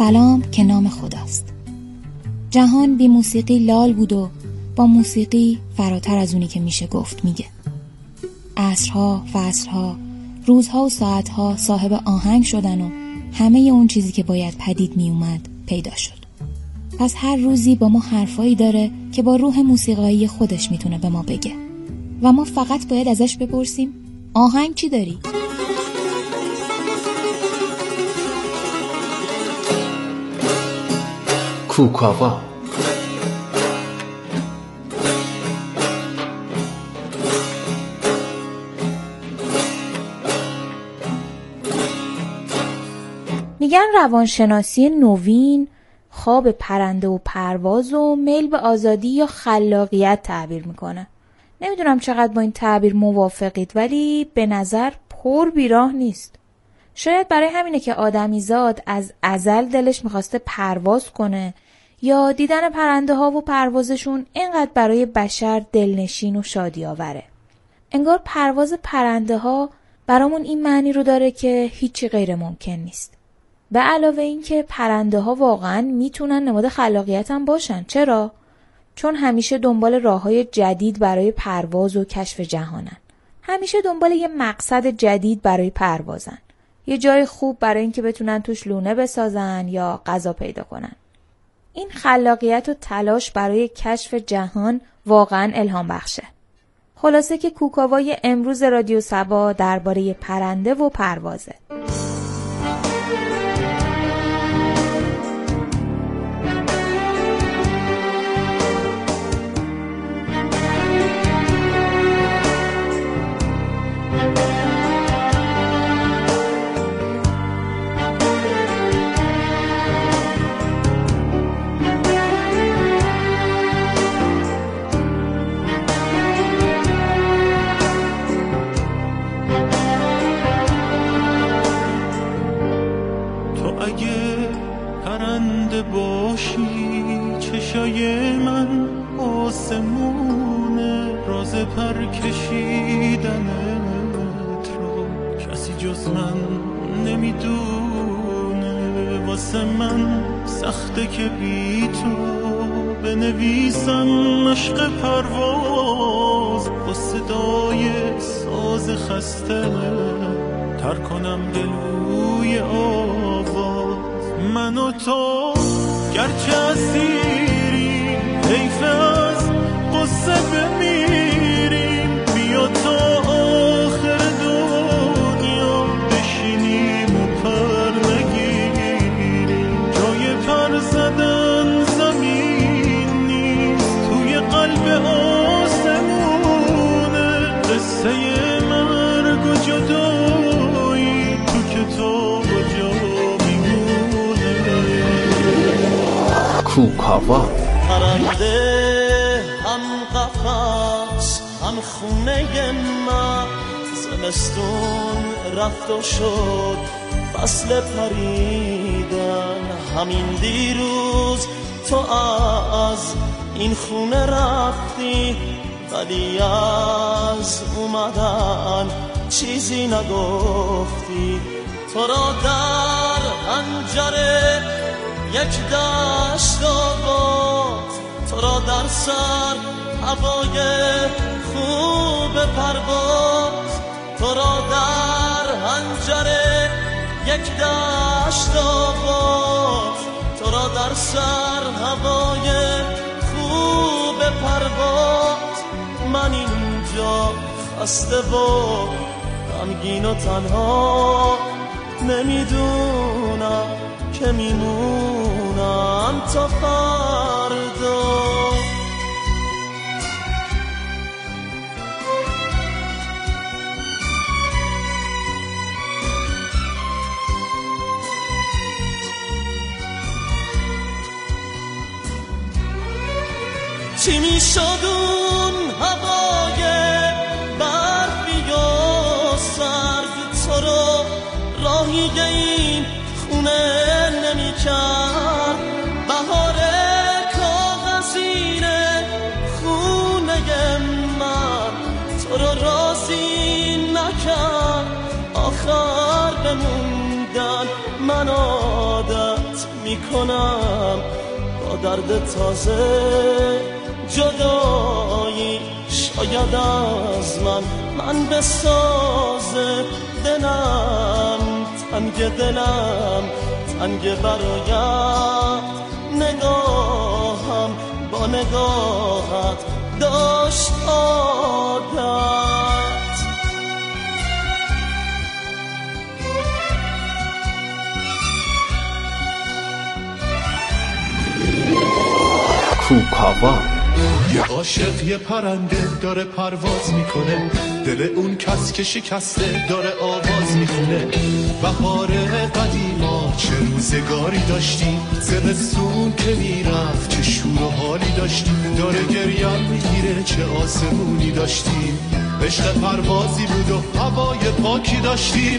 سلام که نام خداست. جهان بی موسیقی لال بود و با موسیقی فراتر از اونی که میشه گفت میگه. عصرها، فصلها، روزها و ساعتها صاحب آهنگ شدن و همه اون چیزی که باید پدید میومد پیدا شد. پس هر روزی با ما حرفایی داره که با روح موسیقایی خودش میتونه به ما بگه و ما فقط باید ازش بپرسیم آهنگ چی داری؟ کوکاوا. میگن روانشناسی نوین خواب پرنده و پرواز و میل به آزادی یا خلاقیت تعبیر میکنه. نمیدونم چقدر با این تعبیر موافقید، ولی به نظر پر بیراه نیست. شاید برای همینه که آدمیزاد از ازل دلش میخواسته پرواز کنه یا دیدن پرنده ها و پروازشون اینقدر برای بشر دلنشین و شادی آوره. انگار پرواز پرنده ها برامون این معنی رو داره که هیچی غیر ممکن نیست. به علاوه این که پرنده ها واقعا میتونن نماد خلاقیت هم باشن. چرا؟ چون همیشه دنبال راههای جدید برای پرواز و کشف جهانن. همیشه دنبال یه مقصد جدید برای پروازن. یه جای خوب برای اینکه بتونن توش لونه بسازن یا غذا پیدا کنن. این خلاقیت و تلاش برای کشف جهان واقعا الهام بخشه. خلاصه که کوکاوای امروز رادیو صبا درباره پرنده و پروازه. چشای من آسمونه، راز پر کشیدنت رو کسی جز من نمیدونه. واسه من سخته که بی تو بنویسم مشق پرواز، با صدای ساز خسته تر کنم گلوی آواز. من و تو گرچه اسیریم، حیف از قصه بمیریم، بیا تا آخر دنیا بشینیم و پر نگیریم. جای پر زدن زمین نیست، توی قلب آسمونه. قصه مرگ و جدایی تو کتاب جا کوکاوا. پرنده هم قفس هم خونه من، زمستون رفت و شد فصل پریدن. همین دیروز تو از این خونه رفتی، ولی از اومدن چیزی نگفتی. تو را در پنجره یک دشت آباد، تو را در سر هوای خوب پرواز. تو را در حنجره یک دشت آباد، تو را در سر هوای خوب پرواز. من اینجا خسته و غمگین و تنها، نمیدونم که میمونم تا فردا. چی میشد اون هوای برفی و سرد، تو رو راهی این خونه نمی کرد. بهار کاغذینه خونه من، تو رو راضی نکرد. آخر بموندن من عادت میکنم با درد تازه جدایی. شاید از من بسازه دلم، دلم تنگ برایت، نگاهم با نگاهت داشت عادت. کوکاوا. یه عاشق یه پرنده داره پرواز میکنه، دل اون کس که شکسته داره آواز میخونه. بهار قدیما چه روزگاری داشتیم، زمستون که میرفت چه شور و حالی داشتیم. داره گریم میگیره چه آسمونی داشتیم، عشق پروازی بود و هوای پاکی داشتیم.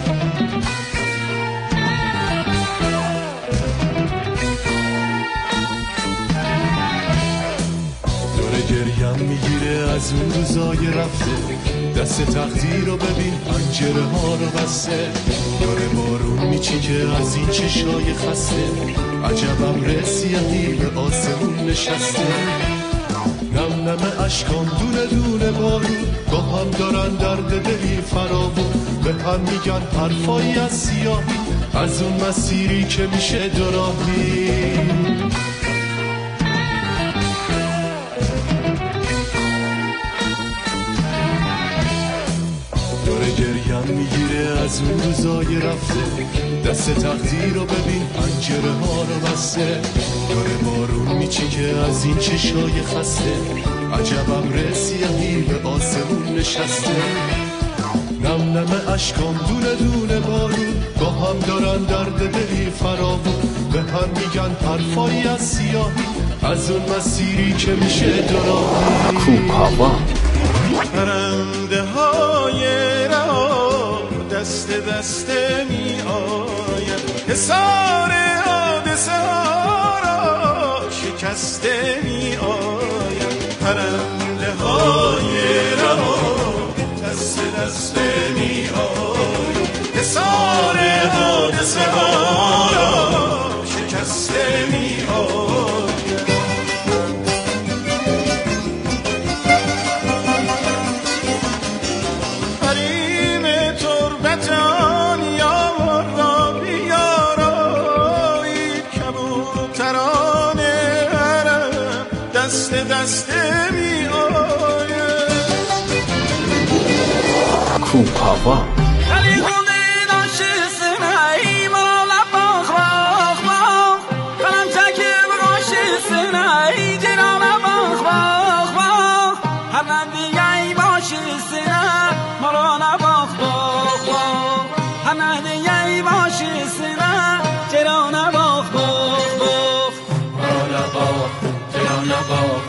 گریم میگیره از اون روزای رفته، دست تقدیر رو ببین پنجره ها رو بسته. داره بارون میچیکه از این چشای خسته، عجبم رسیدی به آسمون نشسته. نم نم اشکام دونه دونه بارون، با هم دارن درد دلی فراوون. به هم میگن حرفایی از سیاهی، از اون مسیری که میشه دوراهی. گریم میگیره از اون روزای رفته، دست تقدیر رو ببین پنجره ها رو بسته. داره بارون میچیکه از این چشای خسته، عجبم رسیدی به آسمون نشسته. نم نم اشکام دونه دونه بارون، با هم دارن درد دلی فراوون. به هم میگن حرفایی از سیاهی، از اون مسیری که میشه دوراهی. کوکاوا. پرنده های رها دست دسته می آید، حصار حادثه ها را شکسته می آید. پرنده های رها دست دسته می آید، حصار حادثه ها را شکسته می آید. دسته می آید. کوکاوا. علی گونه داشت سنایی مرا لباخ باخ باخ، قلم چکه براش سنایی جرا لباخ باخ باخ. هر نندیگه باش سنه مرا لباخ باخ باخ، هر نندیگه باش سنه جرا لباخ باخ باخ. مرا لباخ جرا لباخ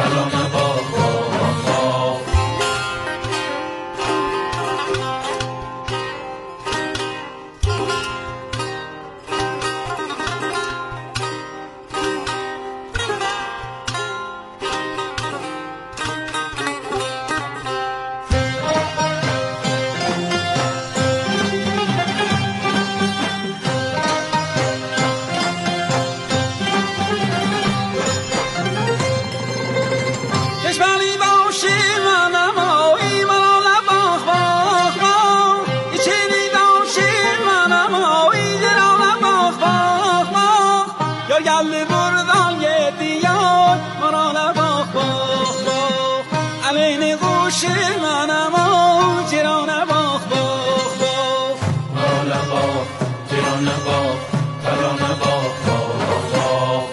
گل بردان یه دیار مرا لباخ باخ باخ، امین گوش منم و جران باخ باخ باخ. مرا لباخ جران باخ تران باخ باخ باخ.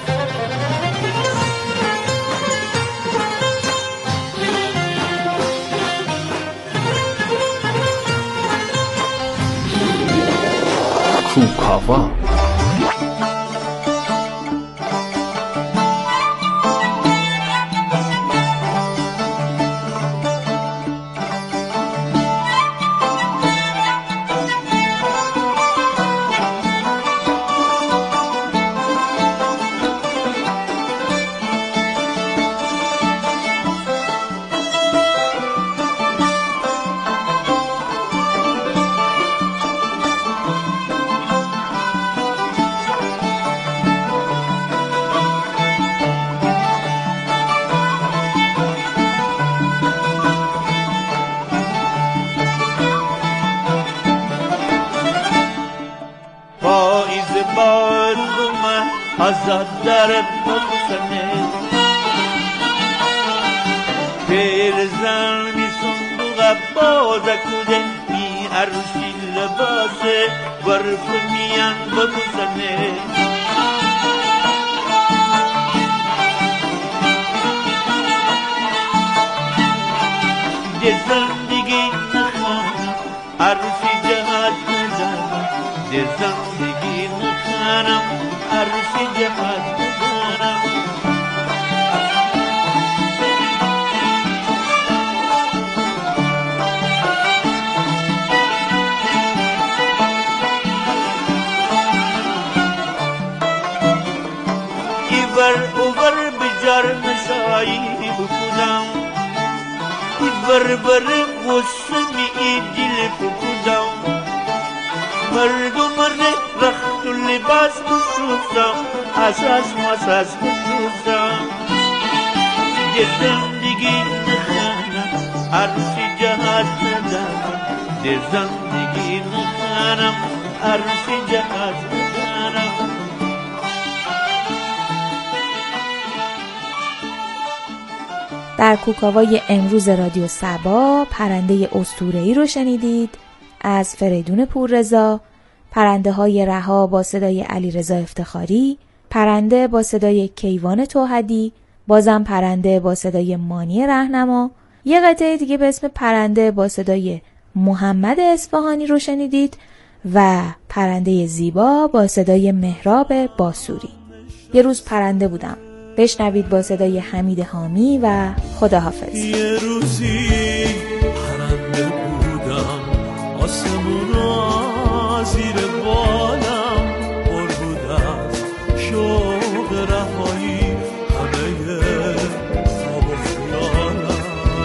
کوکاوا. باد من azad dar baksane Perzan mi sunduğa boza kude mi arşi labase varfmiyan baksane De zindagi nakhan arşi cihat nazar De zindagi nakhanam arşi cihat nazar Ivar over bijar nasai bukudam Ivar bar gusmi idil bukudam Mardum ne rakhtul libas kususam asas masas kususam Ye zindagi nakhana arshi jahat nazar De zindagi nakhana arshi jahat nazar در کوکاوای امروز رادیو سبا پرنده اسطوره‌ای رو شنیدید از فریدون پوررضا، پرنده های رها با صدای علیرضا افتخاری، پرنده با صدای کیوان توحدی، بازم پرنده با صدای مانی رهنما، یه قطعه دیگه به اسم پرنده با صدای محمد اصفهانی رو شنیدید و پرنده زیبا با صدای مهراب باسوری. یه روز پرنده بودم. بشنوید با صدای حمید حامی و خداحافظ. یه روزی پرنده بودم آسمون رو زیر بالم پر بود از شوق رهایی همه خواب و خیالم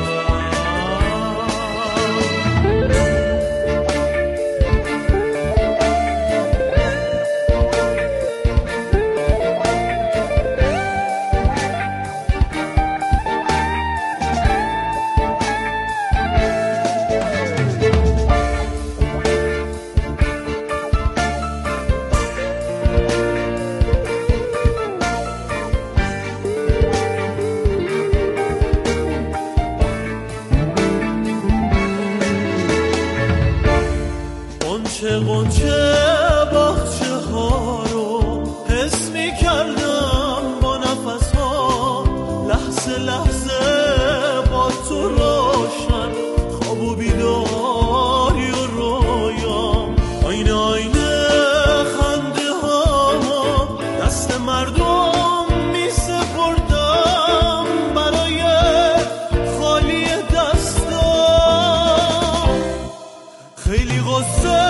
قنچه باغچه ها رو حس می کردم با نفس ها لحظه لحظه با تو روشن خواب و بیداری و رویام آینه آینه خنده ها دست مردم می سپردم برای خالی دستم خیلی غصه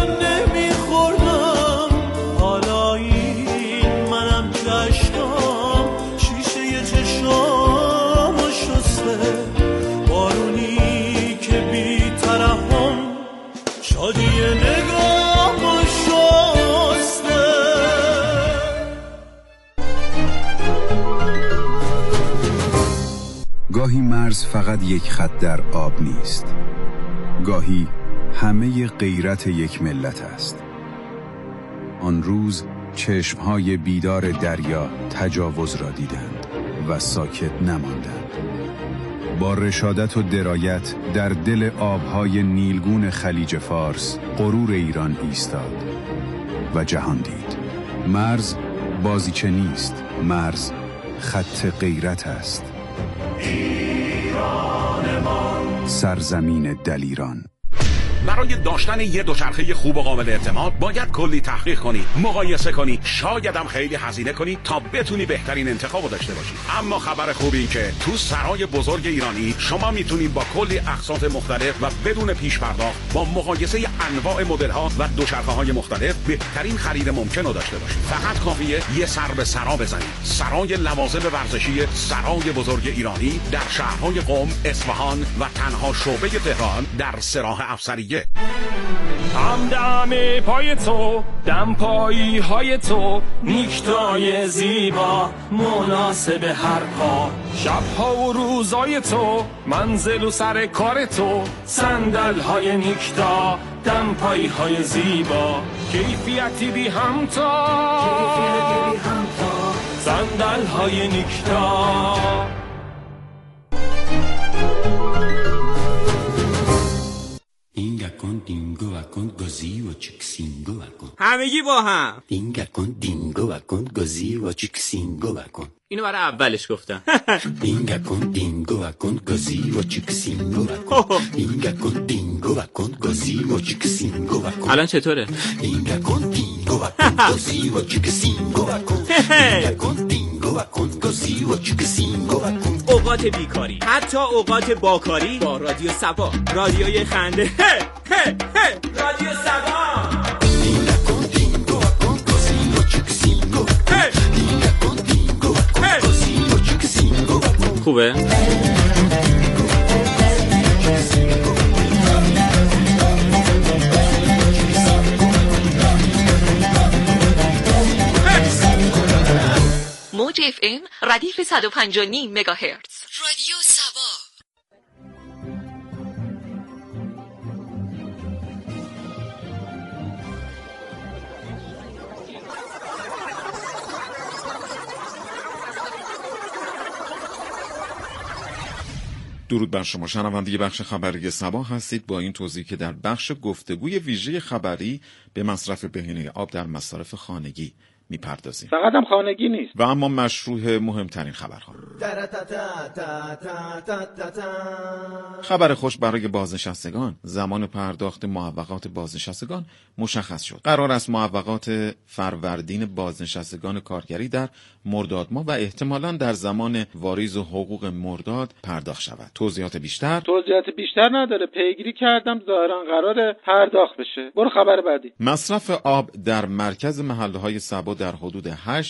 گاهی مرز فقط یک خط در آب نیست. گاهی همه غیرت یک ملت است. آن روز چشمهای بیدار دریا تجاوز را دیدند و ساکت نماندند. با رشادت و درایت در دل آبهای نیلگون خلیج فارس غرور ایران ایستاد و جهان دید. مرز بازیچه نیست، مرز خط غیرت است. سرزمین دلیران. برای داشتن یه دوچرخه خوب و قابل اعتماد باید کلی تحقیق کنی، مقایسه کنی، شاید هم خیلی هزینه کنی تا بتونی بهترین انتخابو داشته باشی. اما خبر خوبی این که تو سرای بزرگ ایرانی شما میتونی با کلی اقساط مختلف و بدون پیش پرداخت با مقایسه انواع مدل‌ها و دوچرخه‌های مختلف بهترین خرید ممکن رو داشته باشی. فقط کافیه یه سر به سرا بزنی. سرای لوازم ورزشی سرای بزرگ ایرانی در شهرهای قم، اصفهان و تنها شعبه تهران در سراح افسریه میگه همدم پای تو، دمپایی های تو، نیکتای زیبا مناسب هر پا، شبها و روزای تو، منزل و سر کار تو، صندل های نیکتا، دمپایی های زیبا، کیفیتی بی همتا، صندل های نیکتا. Dinga con dingo va con così o cicsingo va con. همگی با هم. Dinga con dingo va con così o cicsingo va con. اینو برای اولش گفتم. Dinga con dingo va con così o cicsingo va con. Dinga con dingo va con così o cicsingo va con. الان چطوره؟ Dinga con dingo va con così o cicsingo va con. Dinga con dingo va con così o cicsingo va con. اوقات بیکاری، حتی اوقات باکاری با رادیو سبا، رادیوی خنده. رادیو سبا. Dinga con dingo va con così o cicsingo va con. Dinga con dingo va con così o cicsingo va con. خوبه؟ موج اف ام ردیف 105.9 مگاهرتز. رادیو سبا. درود بر شما شنونده بخش خبری سبا هستید با این توضیح که در بخش گفتگوی ویژه خبری به مصرف بهینه آب در مصارف خانگی میپردازیم. فقط هم خانگی نیست و اما مشروع مهمترین خبرها. خبر خوش برای بازنشستگان. زمان پرداخت معوقات بازنشستگان مشخص شد. قرار است معوقات فروردین بازنشستگان کارگری در مرداد ماه و احتمالاً در زمان واریز حقوق مرداد پرداخت شود. توضیحات بیشتر نداره. پیگیری کردم ظاهرا قراره پرداخت بشه. برو خبر بعدی. مصرف آب در مرکز محله‌های سبا در حدود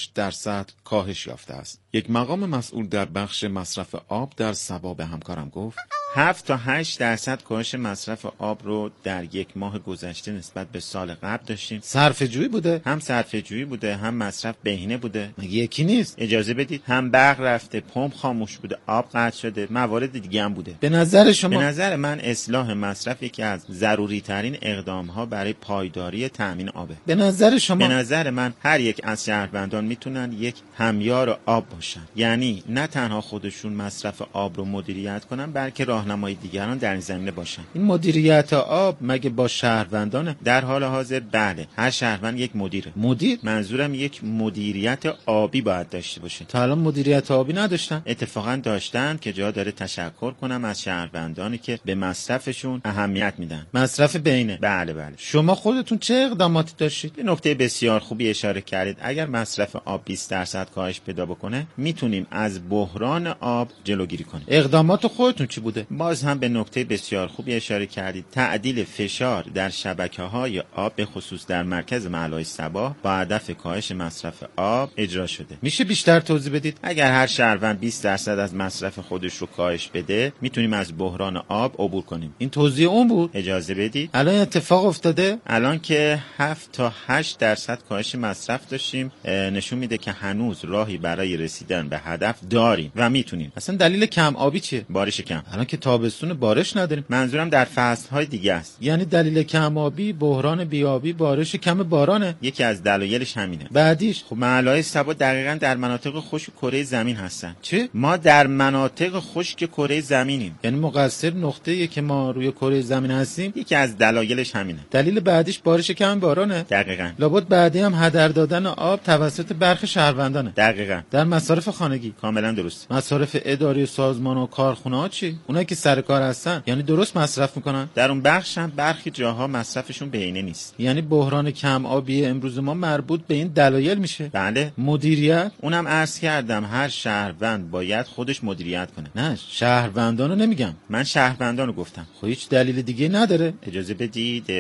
8% کاهش یافته است. یک مقام مسئول در بخش مصرف آب در سبا به همکارم گفت 7 تا 8% کاهش مصرف آب رو در یک ماه گذشته نسبت به سال قبل داشتیم. صرفه‌جویی بوده؟ هم صرفه‌جویی بوده، هم مصرف بهینه بوده. مگه یکی نیست؟ اجازه بدید، هم برق رفته، پمپ خاموش بوده، آب قطع شده، موارد دیگه هم بوده. به نظر شما؟ به نظر من اصلاح مصرف یکی از ضروری ترین اقدام‌ها برای پایداری تامین آبه. به نظر شما؟ به نظر من هر یک از شهروندان میتونن یک همیار آب باشن. یعنی نه تنها خودشون مصرف آب رو مدیریت کنن بلکه راهنمای دیگران در این زمینه باشن. این مدیریت آب مگه با شهروندانه؟ در حال حاضر بله، هر شهروند یک مدیره. مدیر؟ منظورم یک مدیریت آبی باید داشته باشه. تا الان مدیریت آبی نداشتن؟ اتفاقا داشتن که جا داره تشکر کنم از شهروندانی که به مصرفشون اهمیت میدن. مصرف بینه؟ بله. شما خودتون چه اقداماتی داشتید؟ به نکته بسیار خوبی اشاره کردید. اگر مصرف آب 20% کاهش پیدا بکنه میتونیم از بحران آب جلوگیری کنیم. اقدامات خودتون چی بوده؟ باز هم به نکته بسیار خوبی اشاره کردید. تعدیل فشار در شبکه‌های آب به خصوص در مرکز محله‌های سبا با هدف کاهش مصرف آب اجرا شده. میشه بیشتر توضیح بدید؟ اگر هر شهروند 20% از مصرف خودش رو کاهش بده میتونیم از بحران آب عبور کنیم. این توضیح اون بود؟ اجازه بدید. الان اتفاق افتاده؟ الان که 7 تا 8% کاهش مصرف داشتیم نشون میده که هنوز راهی برای رسیدن به هدف داریم و میتونیم. اصلا دلیل کم آبی چیه؟ بارش کم. الان که تابستون بارش نداریم. منظورم در فصل‌های دیگه است. یعنی دلیل کم آبی بحران بیابی، بارش کم بارانه. یکی از دلایلش همینه. بعدیش؟ خب محله‌های سبا دقیقاً در مناطق خشک کره زمین هستن. چه؟ ما در مناطق خشک کره زمینیم. یعنی مقصر نقطه‌ای که ما روی کره زمین هستیم. یکی از دلایلش همینه. دلیل بعدیش بارش کم بارانه. دقیقاً. لابد بعدی هم هدر دادن آب توسط برخی شهروندانه. دقیقاً. در مصارف خانگی کاملا درست. مصارف اداری سازمان و کارخونه‌ها چی؟ اونایی که سر کار هستن یعنی درست مصرف میکنن؟ در اون بخش هم برخی جاها مصرفشون بهینه نیست. یعنی بحران کم آبی امروز ما مربوط به این دلایل میشه؟ بله. مدیریت؟ اونم عرض کردم هر شهروند باید خودش مدیریت کنه. نه شهروندانو نمیگم، من شهروندانو گفتم. خب هیچ دلیل دیگه نداره؟ اجازه بدید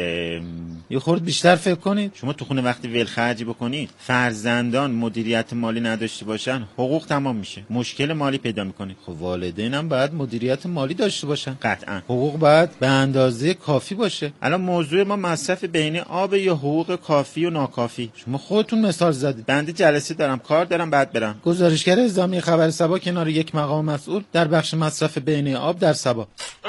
یه خورده بیشتر فکر کنید. شما تو خونه وقتی ولخرجی بکنید فرزندان مدیریت مالی نداشته باشن حقوق تمام میشه، مشکل مالی پیدا میکنه. خب والدینم باید مدیریت مالی داشته باشن. قطعا حقوق باید به اندازه کافی باشه. الان موضوع ما مصرف بین آب یا حقوق کافی و ناکافی؟ شما خودتون مثال زدید. بنده جلسه دارم، کار دارم، بعد برم. گزارشگر اعزامی خبر سبا کنار یک مقام مسئول در بخش مصرف بین آب در سبا.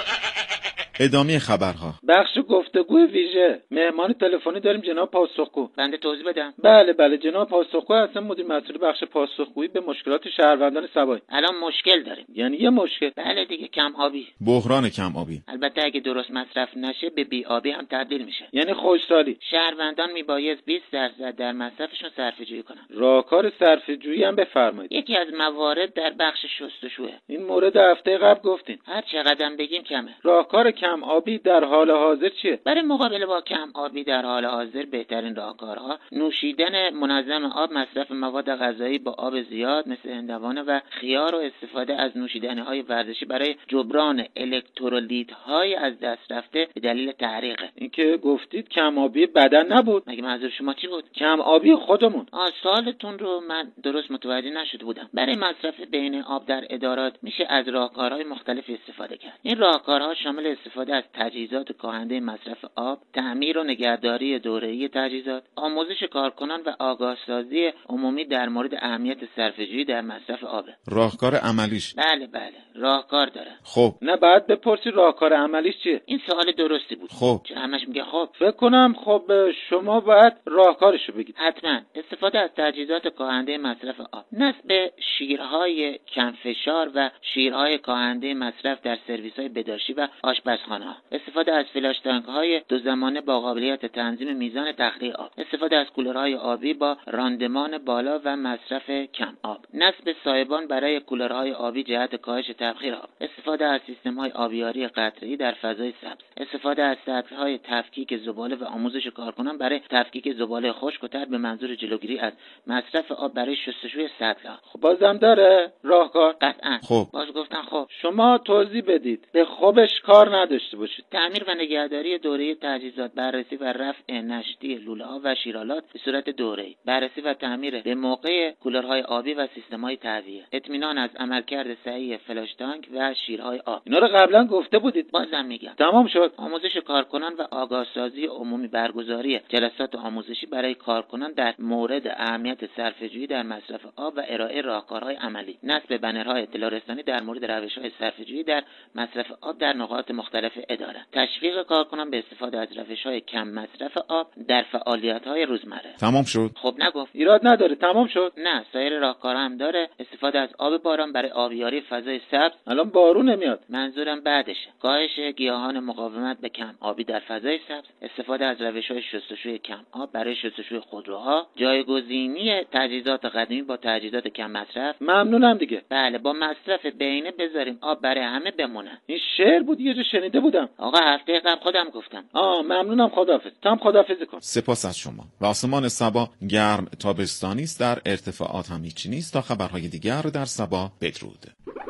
ادامه خبرها. بخش گفتگو ویژه. مهمان تلفنی داریم جناب پاسخگو. بنده توضیح بدم؟ بله جناب پاسخگو هستن، مدیر مسئول بخش پاسخگویی به مشکلات شهروندان سبا. الان مشکل داریم. یعنی یه مشکل؟ بله دیگه، کم آبی. بحران کم آبی. البته اگه درست مصرف نشه به بی آبی هم تبدیل میشه. یعنی خوشحالی. شهروندان میبایست 20% در مصرفشون صرفه‌جویی کنن. راهکار صرفه‌جویی هم بفرمایید. یکی از موارد در بخش شستشوه. این مورد هفته قبل گفتین. هر چقدر بگیم کمه. راهکار کم آبی در حال حاضر چیه؟ برای مقابله با کم آبی در حال حاضر بهترین راهکارها نوشیدن منظم آب، مصرف مواد غذایی با آب زیاد مثل هندوانه و خیار و استفاده از نوشیدنی‌های ورزشی برای جبران الکترولیت‌های از دست رفته به دلیل تحریقه. این که گفتید کم آبی بدن نبود. مگه منظور شما چی بود؟ کم آبی خودمون. سوالتون رو من درست متوجه نشده بودم. برای مصرف بین آب در ادارات میشه از راهکارهای مختلفی استفاده کرد. این راهکارها شامل استفاده از تجهیزات کاهنده مصرف آب، تعمیر و نگهداری دوره‌ای تجهیزات، آموزش کارکنان و آگاهسازی عمومی در مورد اهمیت صرفه‌جویی در مصرف آب. راهکار عملیش؟ بله راهکار داره. خب نه بعد بپرسی راهکار عملیش چیه؟ این سوال درستی بود. خب چرا همش میگه خب؟ فکر کنم خب شما باید راهکارشو بگید. حتما. استفاده از تجهیزات کاهنده مصرف آب، نصب شیرهای کم فشار و شیرهای کاهنده مصرف در سرویس‌های بهداشتی و آشپزخانه‌ها، استفاده از فلاش تانک‌های دو زمانه با قابلیت تنظیم میزان تخلیه آب، استفاده از کولرهای آبی با راندمان بالا و مصرف کم آب، نصب سایبان برای کولرهای آبی جهت کاهش تبخیر آب، استفاده از سیستم‌های آبیاری قطره‌ای در فضای سبز، استفاده از سطل‌های تفکیک زباله و آموزش کارکنان برای تفکیک زباله خشک و تر به منظور جلوگیری از مصرف آب برای شستشوی سطل‌ها. خب بازم داره راهکار؟ قطعاً. خب باز گفتن خب. شما توضیح بدید. به خوبش کار نداشته باشید. تعمیر و نگهداری دوره‌ای تجهیزات، بررسی و رفع نشتی لوله‌ها و شیرالات به صورت دوره‌ای، بررسی و تعمیر به موقع کولرهای آبی و سیستم‌های تهویه، اطمینان از عملکرد صحیح فلاش تانک و شیرهای آب. اینا رو قبلا گفته بودید. بازم میگم. تمام شد. آموزش کارکنان و آگاهسازی عمومی، برگزاری جلسات آموزشی برای کارکنان در مورد اهمیت صرفه‌جویی در مصرف آب و ارائه راهکارهای عملی، نصب بنرهای اطلاع رسانی در مورد روش‌های صرفه‌جویی در مصرف آب در نقاط مختلف اداره، تشویق کارکنان به استفاده از روش‌های کم مصرف آب در فعالیت‌های روزمره. تمام شد؟ خب نگفت. ایراد نداره. تمام شد. نه، سایر راهکارها هم داره. استفاده از آب باران برای آبیاری فضای سبز. الان بارون نمیاد. منظورم بعدشه. کاهش گیاهان مقاومت به کم آبی در فضای سبز، استفاده از روش‌های شستشوی کم آب برای شستشوی خودروها، جایگزینی تجهیزات قدیمی با تجهیزات کم مصرف. ممنونم دیگه. بله، با مصرف بینه بذاریم آب برای همه بمونه. این شعر بود، یه جا شنیده بودم. آقا هفته قبل خودم گفتم. ممنونم. خداحافظ. تام خداحافظی کن. سپاس از شما. و آسمان سبا گرم تابستانی است، در ارتفاعات هم هیچی نیست. تا خبرهای دیگر در سبا بدرود.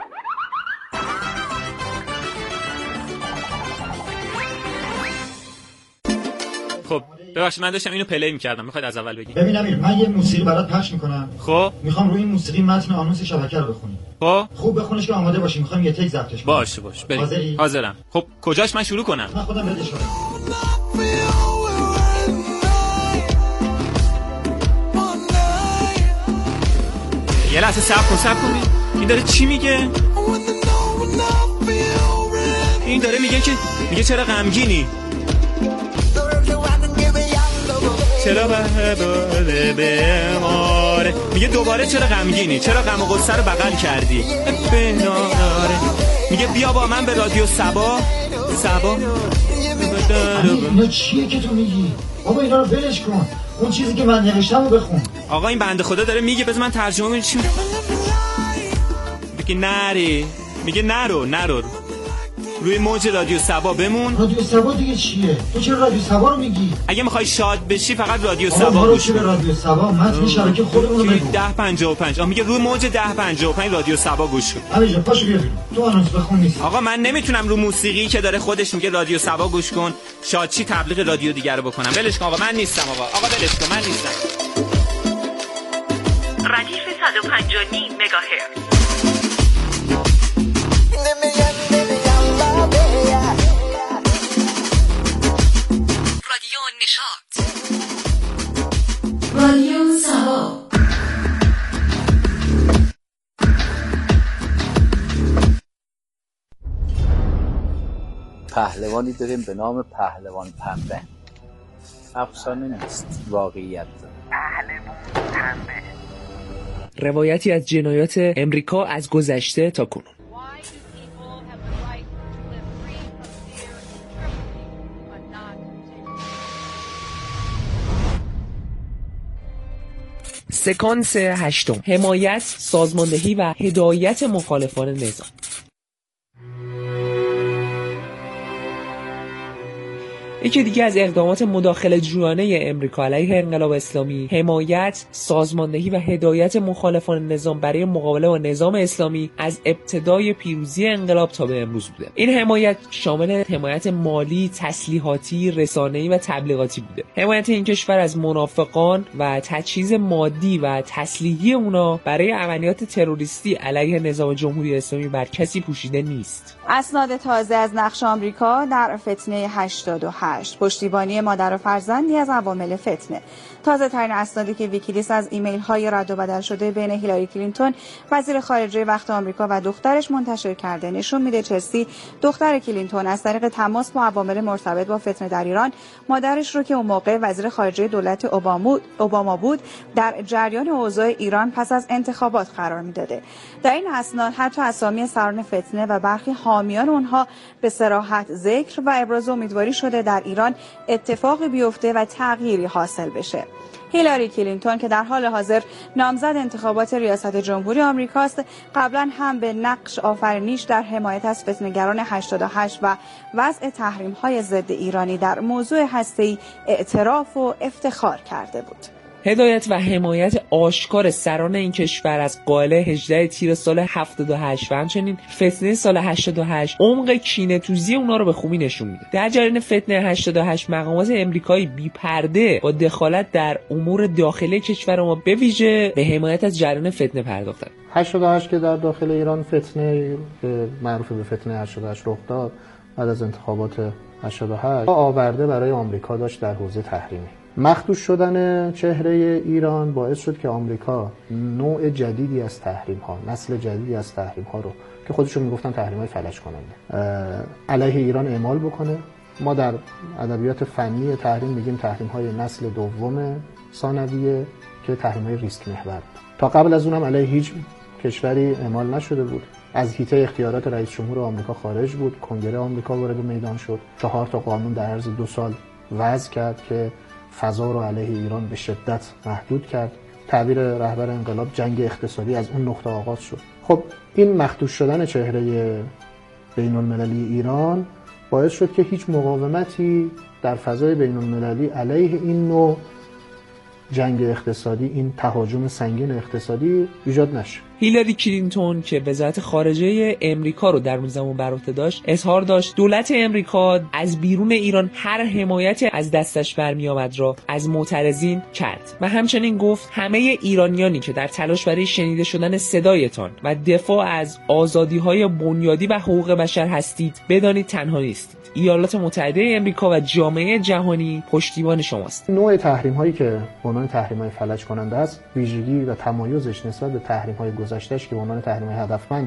خب ببخشید من داشتم اینو پلی می‌کردم، می‌خواید از اول بگید؟ ببین امیر، من یه موسیقی برات پخش می‌کنم. خب می‌خوام روی این موسیقی متن آنونس شبکه رو بخونی. خب خوب بخونش که آماده باشی، می‌خوام یه تک ضبطش کنم. باشه بریم. حاضرم. خب کجاش من شروع کنم؟ من خودم بدش کنم. یه لحظه صبر کن. این داره چی میگه؟ این داره میگه چرا غمگینی؟ چرا بماره؟ میگه دوباره چرا غمگینی؟ چرا غم و غصه رو بغل کردی؟ میگه بیا با من به رادیو سبا. اینا چیه که تو میگی؟ بابا اینا رو ولش کن. اون چیزی که من نوشتم رو بخون. آقا این بنده خدا داره میگه، بذار من ترجمه کنم. چی میگه؟ نری. میگه نرو روی موج رادیو سبا بمون. رادیو سبا دیگه چیه؟ تو چرا رادیو سبا رو میگی؟ اگه میخوای شاد بشی فقط رادیو سبا گوش کن. رادیو سبا متن شبکه خودمون رو بگو. 1055. میگه روی موج 1055 رادیو سبا گوش کن. علی جان پاشو بیا بیرون. تو آنونس بخون نیست. آقا من نمیتونم رو موسیقی که داره خودش میگه رادیو سبا گوش کن شادچی تبلیغ رادیو دیگر رو بکنم. ولش کن آقا، من نیستم. آقا ولش کن، من نیستم. ردیف مگاهرتز. رادیو نشاط. رادیو سبا. پهلوانی داریم به نام پهلوان پنبه. افسانه نیست، واقعیت. پهلوان پنبه. روایتی از جنایات امریکا از گذشته تا کنون. سکانس 8: حمایت، سازماندهی و هدایت مخالفان نظام. یکی دیگه از اقدامات مداخله جویانه امریکا علیه انقلاب اسلامی، حمایت، سازماندهی و هدایت مخالفان نظام برای مقابله با نظام اسلامی از ابتدای پیروزی انقلاب تا به امروز بوده. این حمایت شامل حمایت مالی، تسلیحاتی، رسانه‌ای و تبلیغاتی بوده. حمایت این کشور از منافقان و تجهیز مادی و تسلیحی اونا برای عملیات تروریستی علیه نظام جمهوری اسلامی بر کسی پوشیده نیست. اسناد تازه از نقش آمریکا در فتنه 88، پشتیبانی مادر و فرزندی از عوامل فتنه. تازه ترین اسنادی که ویکیلیکس از ایمیل های رد و بدل شده بین هیلاری کلینتون وزیر خارجه وقت آمریکا و دخترش منتشر کرده نشون میده چلسی دختر کلینتون از طریق تماس با عوامل مرتبط با فتنه در ایران مادرش رو که اون موقع وزیر خارجه دولت اوباما بود در جریان اوضاع ایران پس از انتخابات قرار میداده. در این اسناد حتی اسامی سران فتنه و برخی حامیان اونها به صراحت ذکر و ابراز امیدواری شده در ایران اتفاقی بیفته و تغییری حاصل بشه. هیلاری کلینتون که در حال حاضر نامزد انتخابات ریاست جمهوری آمریکاست، قبلا هم به نقش آفرینیش در حمایت از فتنه‌گران 88 و وضع تحریم‌های ضد ایرانی در موضوع هسته‌ای اعتراف و افتخار کرده بود. هدایت و حمایت آشکار سران این کشور از قائله 18 تیر سال 78 و همچنین فتنه سال 88 عمق کینه‌توزی اونا رو به خوبی نشون میده. در جریان فتنه 88 مقامات امریکایی بی پرده با دخالت در امور داخلی کشور ما به ویژه به حمایت از جریان فتنه پرداختن. 88 که در داخل ایران فتنه معروف به فتنه 88 رخ داد بعد از انتخابات 88 آورده برای آمریکا داشت در حوزه تحریمی. مخدوش شدن چهره ایران باعث شد که آمریکا نوع جدیدی از تحریم ها، نسل جدیدی از تحریم ها رو که خودشون میگفتن تحریم های فلج کننده علیه ایران اعمال بکنه. ما در ادبیات فنی تحریم میگیم تحریم های نسل دوم ثانویه که تحریم های ریسک محور. تا قبل از اونم علیه هیچ کشوری اعمال نشده بود. از حیطه اختیارات رئیس جمهور آمریکا خارج بود. کنگره آمریکا وارد میدان شد. 4 تا قانون در عرض 2 سال وضع کرد که فضا رو علیه ایران به شدت محدود کرد. تعبیر رهبر انقلاب جنگ اقتصادی از اون نقطه آغاز شد. خب این مخدوش شدن چهره بین المللی ایران باعث شد که هیچ مقاومتی در فضای بین المللی علیه این نوع جنگ اقتصادی، این تهاجم سنگین اقتصادی ایجاد نشه. هیلاری کلینتون که وزارت خارجه امریکا رو در اون زمان بر عهده داشت، اظهار داشت دولت امریکا از بیرون ایران هر حمایتی از دستش برمی آمد را از معترضین کرد و همچنین گفت همه ایرانیانی که در تلاش برای شنیده شدن صدایتان و دفاع از آزادی‌های بنیادی و حقوق بشر هستید بدانید تنها نیستید. ایالات متحده امریکا و جامعه جهانی پشتیبان شماست. نوع تحریم هایی که به عنوان تحریم های فلج کننده است، ویژگی و تمایزش نسبت به تحریم های گذشته‌اش که به عنوان تحریم های هدفمند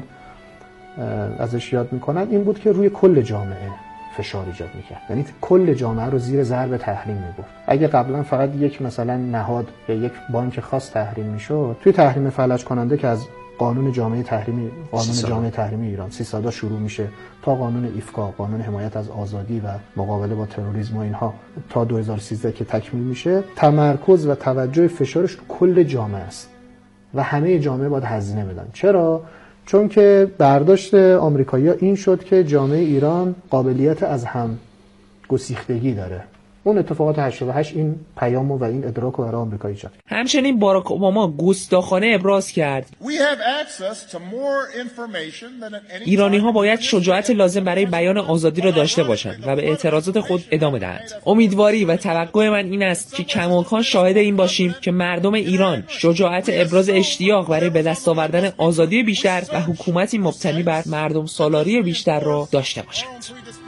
ازش یاد میکنن این بود که روی کل جامعه فشار ایجاد میکرد. یعنی کل جامعه رو زیر ضرب تحریم میبرد. اگه قبلا فقط یک مثلا نهاد یا یک بانک خاص تحریم میشد، توی تحریم فلج کننده که از قانون جامعه تحریمی ایران 300 شروع میشه تا قانون ایفکا، قانون حمایت از آزادی و مقابله با تروریسم و اینها تا 2013 که تکمیل میشه، تمرکز و توجه فشارش رو کل جامعه است و همه جامعه باید هزینه بدن. چرا؟ چون که برداشت آمریکایی‌ها این شد که جامعه ایران قابلیت از هم گسیختگی داره. اون اتفاقات 88 این پیامو و این ادراک رو برای آمریکا ایجاد کرد. همچنین باراک اوباما گستاخانه ابراز کرد ایرانی‌ها باید شجاعت لازم برای بیان آزادی را داشته باشند و به اعتراضات خود ادامه دهند. امیدواری و توقع من این است که کماکان شاهد این باشیم که مردم ایران شجاعت ابراز اشتیاق برای به دست آوردن آزادی بیشتر و حکومتی مبتنی بر مردم سالاری بیشتر را داشته باشند.